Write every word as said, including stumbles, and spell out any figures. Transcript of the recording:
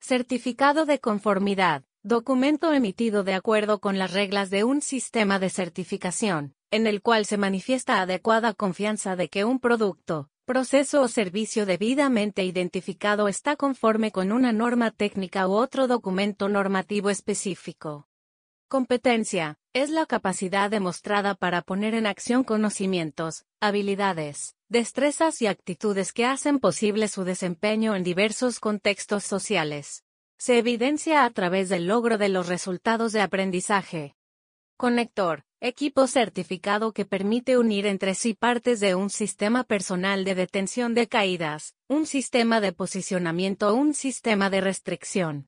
Certificado de conformidad. Documento emitido de acuerdo con las reglas de un sistema de certificación, en el cual se manifiesta adecuada confianza de que un producto, proceso o servicio debidamente identificado está conforme con una norma técnica u otro documento normativo específico. Competencia. Es la capacidad demostrada para poner en acción conocimientos, habilidades, destrezas y actitudes que hacen posible su desempeño en diversos contextos sociales. Se evidencia a través del logro de los resultados de aprendizaje. Conector. Equipo certificado que permite unir entre sí partes de un sistema personal de detención de caídas, un sistema de posicionamiento o un sistema de restricción.